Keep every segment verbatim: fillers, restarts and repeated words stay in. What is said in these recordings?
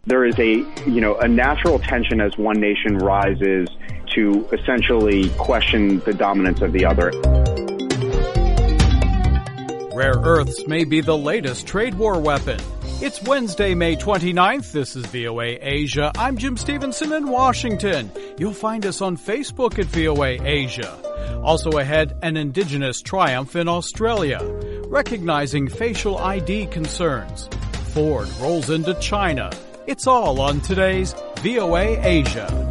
There is a, you know, a natural tension as one nation rises to essentially question the dominance of the other. Rare earths may be the latest trade war weapon. It's Wednesday, May twenty-ninth. This is V O A Asia. I'm Jim Stevenson in Washington. You'll find us on Facebook at V O A Asia. Also ahead, an indigenous triumph in Australia, recognizing facial I D concerns. Ford rolls into China. It's all on today's V O A Asia.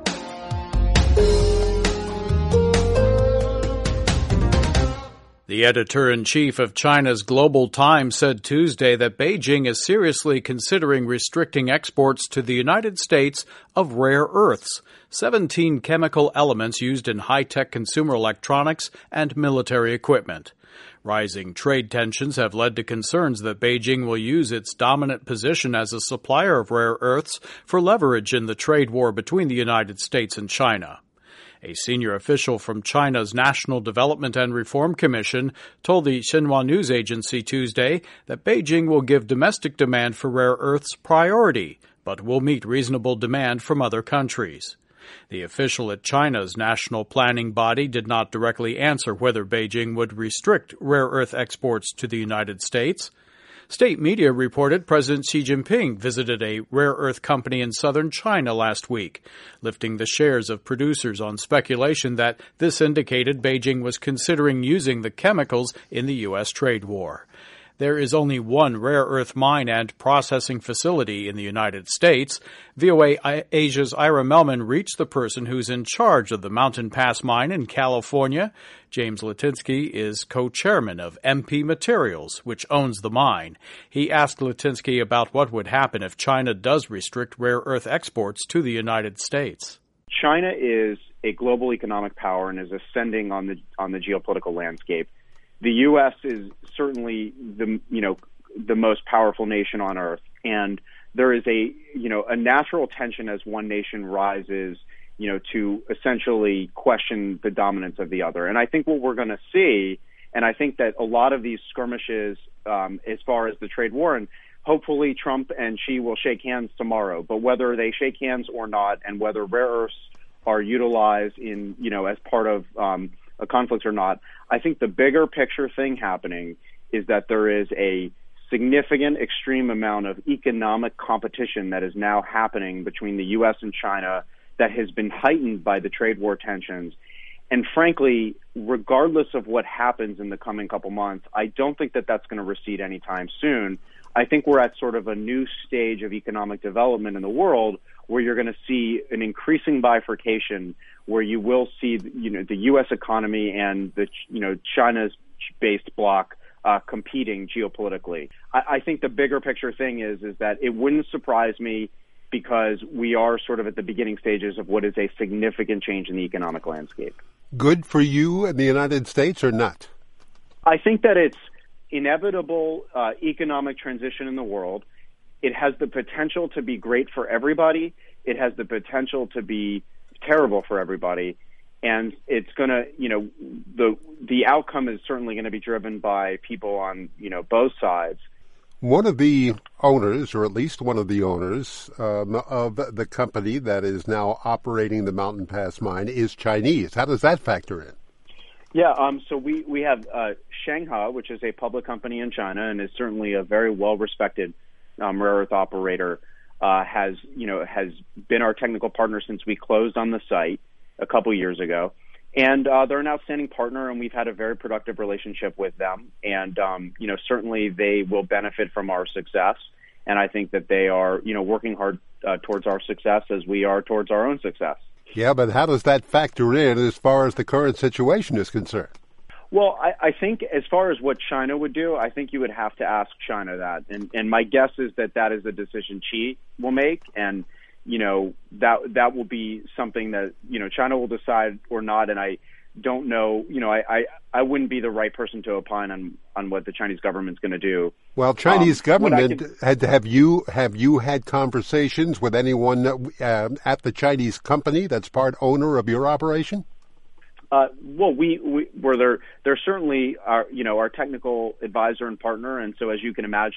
The editor-in-chief of China's Global Times said Tuesday that Beijing is seriously considering restricting exports to the United States of rare earths, seventeen chemical elements used in high-tech consumer electronics and military equipment. Rising trade tensions have led to concerns that Beijing will use its dominant position as a supplier of rare earths for leverage in the trade war between the United States and China. A senior official from China's National Development and Reform Commission told the Xinhua news agency Tuesday that Beijing will give domestic demand for rare earths priority, but will meet reasonable demand from other countries. The official at China's national planning body did not directly answer whether Beijing would restrict rare earth exports to the United States. State media reported President Xi Jinping visited a rare earth company in southern China last week, lifting the shares of producers on speculation that this indicated Beijing was considering using the chemicals in the U S trade war. There is only one rare earth mine and processing facility in the United States. V O A Asia's Ira Melman reached the person who's in charge of the Mountain Pass mine in California. James Litinsky is co-chairman of M P Materials, which owns the mine. He asked Litinsky about what would happen if China does restrict rare earth exports to the United States. China is a global economic power and is ascending on the on the geopolitical landscape. The U S is certainly the, you know, the most powerful nation on earth, and there is a, you know, a natural tension as one nation rises, you know, to essentially question the dominance of the other. And I think what we're going to see, and I think that a lot of these skirmishes, um, as far as the trade war, and hopefully Trump and Xi will shake hands tomorrow, but whether they shake hands or not, and whether rare earths are utilized in, you know, as part of um, a conflict or not, I think the bigger picture thing happening is that there is a significant extreme amount of economic competition that is now happening between the U S and China that has been heightened by the trade war tensions. And frankly, regardless of what happens in the coming couple months, I don't think that that's going to recede anytime soon. I think we're at sort of a new stage of economic development in the world where you're going to see an increasing bifurcation, where you will see, you know, the U S economy and the, you know, China's based bloc uh, competing geopolitically. I, I think the bigger picture thing is, is that it wouldn't surprise me, because we are sort of at the beginning stages of what is a significant change in the economic landscape. Good for you in the United States or not? I think that it's inevitable uh, economic transition in the world. It has the potential to be great for everybody. It has the potential to be terrible for everybody. And it's going to, you know, the the outcome is certainly going to be driven by people on, you know, both sides. One of the owners, or at least one of the owners um, of the company that is now operating the Mountain Pass mine is Chinese. How does that factor in? Yeah, um, so we, we have uh, Shanghai, which is a public company in China and is certainly a very well-respected um, rare earth operator, uh, has, you know, has been our technical partner since we closed on the site a couple years ago. And uh, they're an outstanding partner, and we've had a very productive relationship with them. And, um, you know, certainly they will benefit from our success. And I think that they are, you know, working hard uh, towards our success as we are towards our own success. Yeah, but how does that factor in as far as the current situation is concerned? Well, I, I think as far as what China would do, I think you would have to ask China that. And, and my guess is that that is a decision Xi will make. And, you know, that that will be something that, you know, China will decide or not. And I don't know, you know, I, I, I wouldn't be the right person to opine on, on what the Chinese government's going to do. Well, Chinese um, government, can, had, have you have you had conversations with anyone uh, at the Chinese company that's part owner of your operation? Uh, well, we, we were there. They're certainly our, you know, our technical advisor and partner, and so as you can imagine,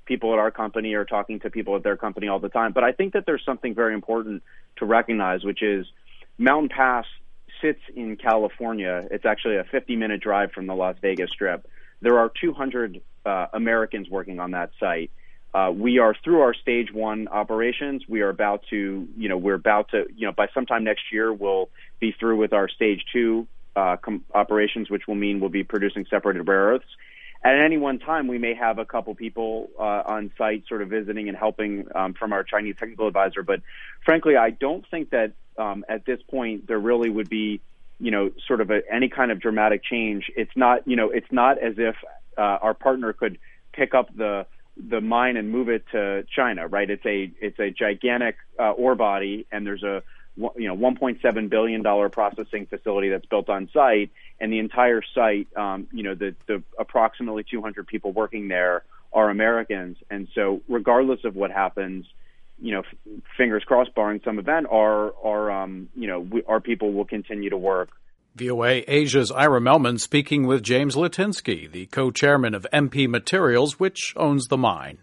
people at our company are talking to people at their company all the time. But I think that there's something very important to recognize, which is Mountain Pass sits in California. It's actually a fifty-minute drive from the Las Vegas Strip. There are two hundred uh, Americans working on that site. Uh, we are through our stage one operations. We are about to, you know, we're about to, you know, by sometime next year, we'll be through with our stage two uh, com- operations, which will mean we'll be producing separated rare earths. At any one time, we may have a couple people uh, on site sort of visiting and helping um, from our Chinese technical advisor. But frankly, I don't think that um, at this point there really would be, you know, sort of a, any kind of dramatic change. It's not, you know, it's not as if uh, our partner could pick up the the mine and move it to China, right? It's a it's a gigantic uh, ore body, and there's a you know one point seven billion dollars processing facility that's built on site, and the entire site, um, you know, the, the approximately two hundred people working there are Americans, and so regardless of what happens, you know, f- fingers crossed, barring some event, our our um, you know we, our people will continue to work. V O A Asia's Ira Melman speaking with James Litinsky, the co-chairman of M P Materials, which owns the mine.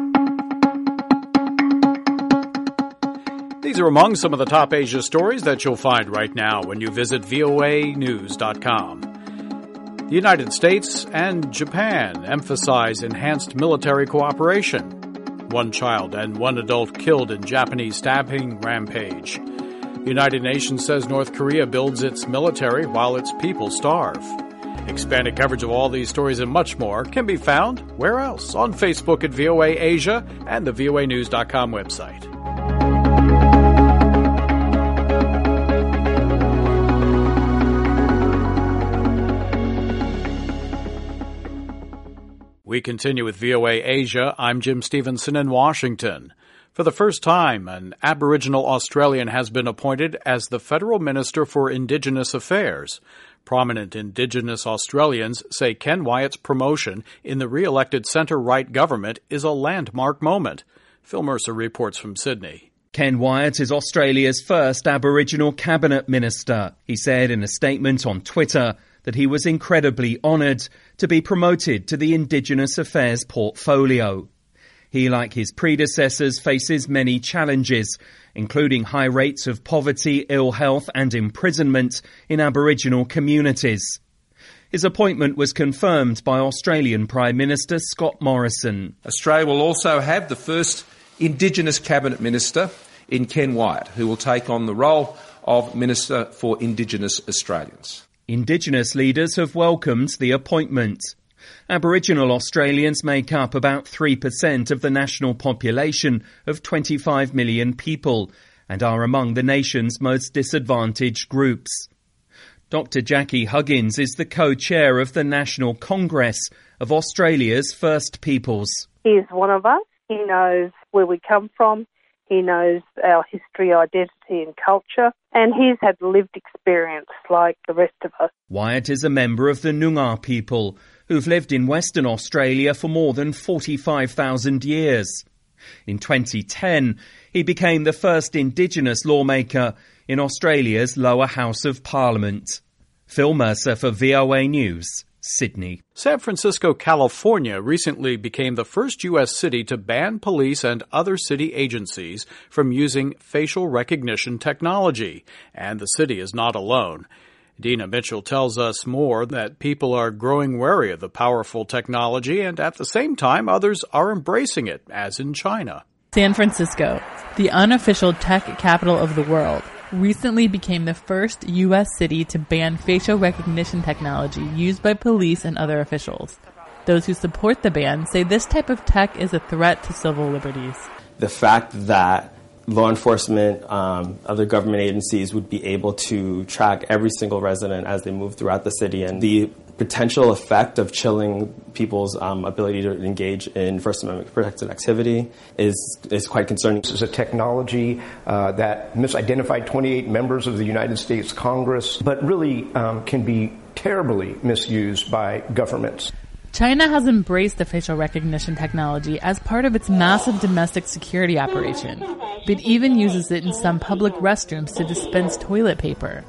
These are among some of the top Asia stories that you'll find right now when you visit V O A news dot com. The United States and Japan emphasize enhanced military cooperation. One child and one adult killed in Japanese stabbing rampage. The United Nations says North Korea builds its military while its people starve. Expanded coverage of all these stories and much more can be found where else? On Facebook at V O A Asia and the V O A news dot com website. We continue with V O A Asia. I'm Jim Stevenson in Washington. For the first time, an Aboriginal Australian has been appointed as the Federal Minister for Indigenous Affairs. Prominent Indigenous Australians say Ken Wyatt's promotion in the re-elected centre-right government is a landmark moment. Phil Mercer reports from Sydney. Ken Wyatt is Australia's first Aboriginal cabinet minister. He said in a statement on Twitter that he was incredibly honoured to be promoted to the Indigenous Affairs portfolio. He, like his predecessors, faces many challenges, including high rates of poverty, ill health and imprisonment in Aboriginal communities. His appointment was confirmed by Australian Prime Minister Scott Morrison. Australia will also have the first Indigenous Cabinet Minister in Ken Wyatt, who will take on the role of Minister for Indigenous Australians. Indigenous leaders have welcomed the appointment. Aboriginal Australians make up about three percent of the national population of twenty-five million people and are among the nation's most disadvantaged groups. Doctor Jackie Huggins is the co-chair of the National Congress of Australia's First Peoples. He's one of us. He knows where we come from. He knows our history, identity and culture, and he's had lived experience like the rest of us. Wyatt is a member of the Noongar people, who've lived in Western Australia for more than forty-five thousand years. In twenty ten, he became the first Indigenous lawmaker in Australia's lower house of Parliament. Phil Mercer for V O A News, Sydney. San Francisco, California recently became the first U S city to ban police and other city agencies from using facial recognition technology. And the city is not alone. Dina Mitchell tells us more that people are growing wary of the powerful technology, and at the same time, others are embracing it, as in China. San Francisco, the unofficial tech capital of the world, recently became the first U S city to ban facial recognition technology used by police and other officials. Those who support the ban say this type of tech is a threat to civil liberties. The fact that law enforcement, um, other government agencies would be able to track every single resident as they move throughout the city, and the potential effect of chilling people's um, ability to engage in First Amendment protected activity is is quite concerning. This is a technology uh, that misidentified twenty-eight members of the United States Congress, but really um, can be terribly misused by governments. China has embraced the facial recognition technology as part of its massive domestic security operation. It even uses it in some public restrooms to dispense toilet paper.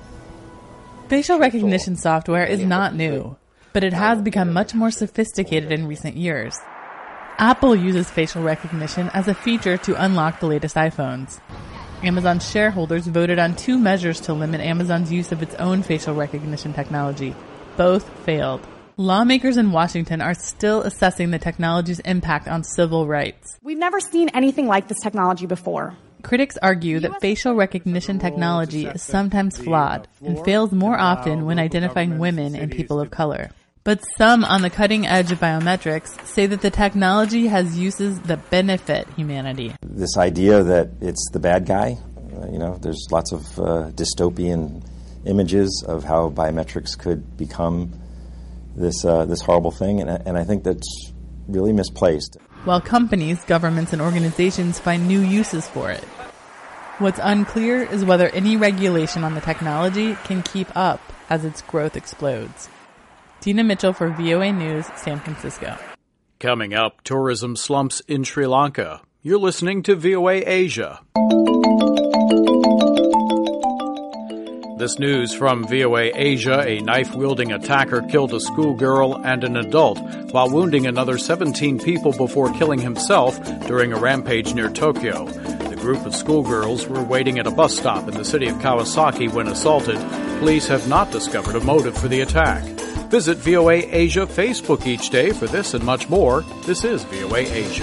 Facial recognition software is not new, but it has become much more sophisticated in recent years. Apple uses facial recognition as a feature to unlock the latest iPhones. Amazon shareholders voted on two measures to limit Amazon's use of its own facial recognition technology. Both failed. Lawmakers in Washington are still assessing the technology's impact on civil rights. We've never seen anything like this technology before. Critics argue that facial recognition technology is sometimes flawed and fails more often when identifying women and people of color. But some on the cutting edge of biometrics say that the technology has uses that benefit humanity. This idea that it's the bad guy, uh, you know, there's lots of uh, dystopian images of how biometrics could become this uh, this horrible thing, and, and I think that's really misplaced. While companies, governments, and organizations find new uses for it. What's unclear is whether any regulation on the technology can keep up as its growth explodes. Tina Mitchell for V O A News, San Francisco. Coming up, tourism slumps in Sri Lanka. You're listening to V O A Asia. This news from V O A Asia: a knife-wielding attacker killed a schoolgirl and an adult while wounding another seventeen people before killing himself during a rampage near Tokyo. The group of schoolgirls were waiting at a bus stop in the city of Kawasaki when assaulted. Police have not discovered a motive for the attack. Visit V O A Asia Facebook each day for this and much more. This is V O A Asia.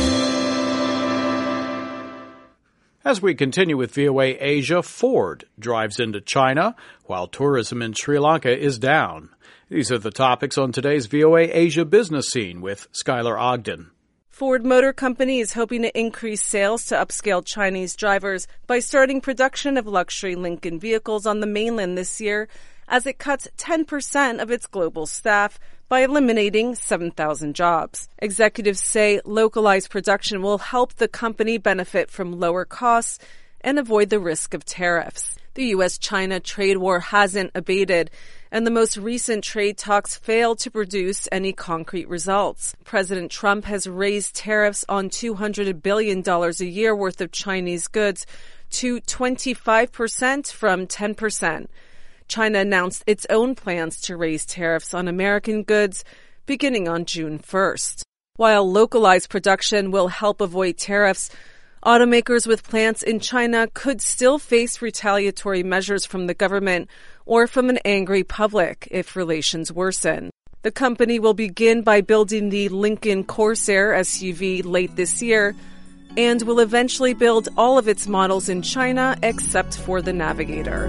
As we continue with V O A Asia, Ford drives into China while tourism in Sri Lanka is down. These are the topics on today's V O A Asia Business Scene with Skylar Ogden. Ford Motor Company is hoping to increase sales to upscale Chinese drivers by starting production of luxury Lincoln vehicles on the mainland this year, as it cuts ten percent of its global staff by eliminating seven thousand jobs. Executives say localized production will help the company benefit from lower costs and avoid the risk of tariffs. The U S China trade war hasn't abated, and the most recent trade talks failed to produce any concrete results. President Trump has raised tariffs on two hundred billion dollars a year worth of Chinese goods to twenty-five percent from ten percent. China announced its own plans to raise tariffs on American goods beginning on June first. While localized production will help avoid tariffs, automakers with plants in China could still face retaliatory measures from the government or from an angry public if relations worsen. The company will begin by building the Lincoln Corsair S U V late this year and will eventually build all of its models in China except for the Navigator.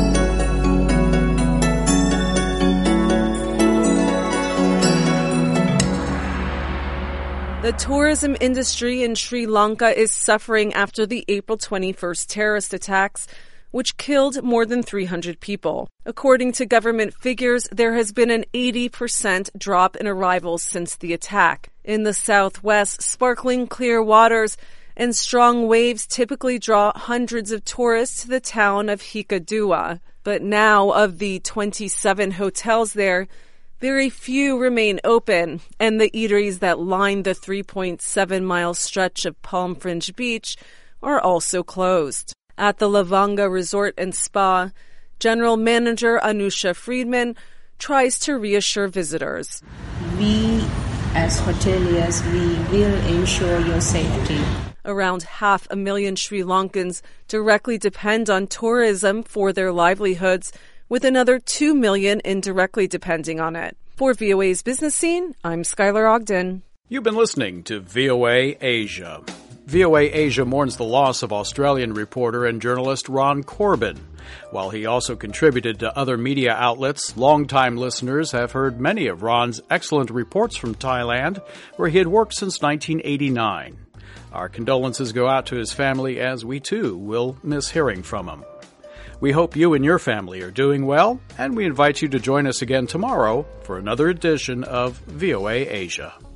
The tourism industry in Sri Lanka is suffering after the April twenty-first terrorist attacks, which killed more than three hundred people. According to government figures, there has been an eighty percent drop in arrivals since the attack. In the southwest, sparkling clear waters and strong waves typically draw hundreds of tourists to the town of Hikkaduwa. But now, of the twenty-seven hotels there, very few remain open, and the eateries that line the three point seven mile stretch of Palm Fringe Beach are also closed. At the Lavanga Resort and Spa, General Manager Anusha Friedman tries to reassure visitors. We, as hoteliers, we will ensure your safety. Around half a million Sri Lankans directly depend on tourism for their livelihoods, with another two million indirectly depending on it. For V O A's Business Scene, I'm Skylar Ogden. You've been listening to V O A Asia. V O A Asia mourns the loss of Australian reporter and journalist Ron Corbin. While he also contributed to other media outlets, longtime listeners have heard many of Ron's excellent reports from Thailand, where he had worked since nineteen eighty-nine. Our condolences go out to his family, as we too will miss hearing from him. We hope you and your family are doing well, and we invite you to join us again tomorrow for another edition of V O A Asia.